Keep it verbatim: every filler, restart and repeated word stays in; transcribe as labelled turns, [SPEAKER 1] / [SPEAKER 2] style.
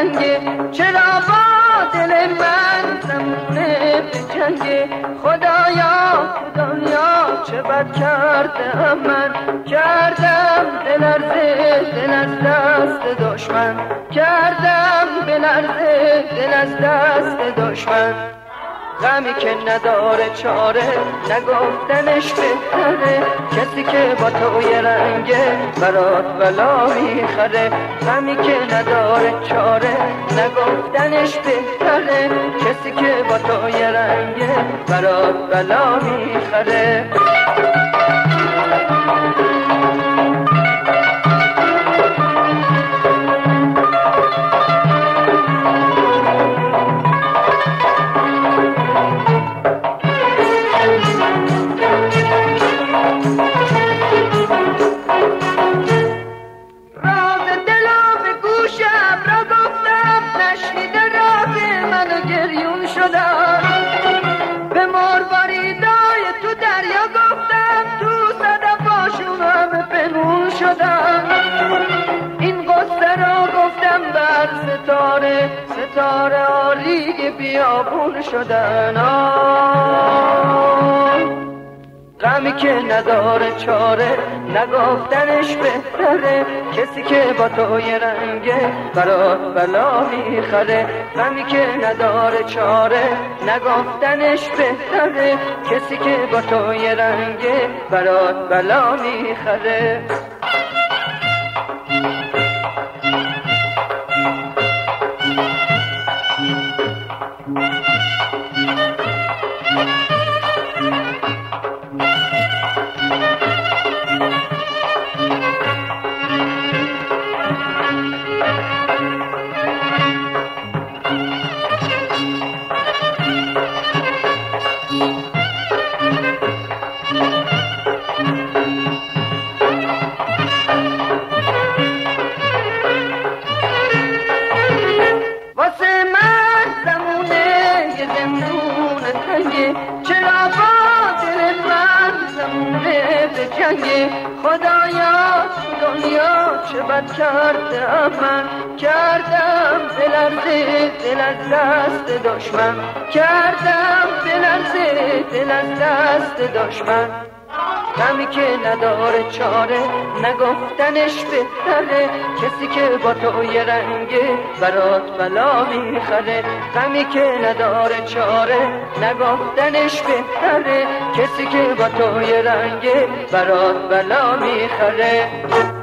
[SPEAKER 1] تنگه، چرا با دل من زمونه به جنگه. خدایا تو دنیا چه بد کردم من، کردم بلرزه دل از دست دشمن، کردم بلرزه دل از دست دشمن. غمی که نداره چاره نگفتنش بهتره، کسی که با توی رنگه برات بلا میخره. غمی که نداره چاره نگفتنش بهتره، کسی که با توی رنگه برات بلا میخره. به مروریدای تو دریا گفتم، تو صدفاشونم پنهون شدم. این قصه را گفتم بر ستاره، ستاره آریگ بیابون شدن. غمی که نداره چاره نگفتنش بهتره، کسی که با توی رنگه برات بلا میخره. غمی که نداره چاره نگفتنش بهتره، کسی که با توی رنگه برات بلا میخره. چرا با دل من زمونه به جنگه. خدایا دنیا چه بد کردم من، کردم بلرزه دل از دست دشمن، کردم بلرزه دل از دست دشمن. غمی که نداره چاره نگفتنش بهتره، کسی که با توی رنگه برات بلا میخره. غمی که نداره چاره نگفتنش بهتره، کسی که با توی رنگه برات بلا میخره.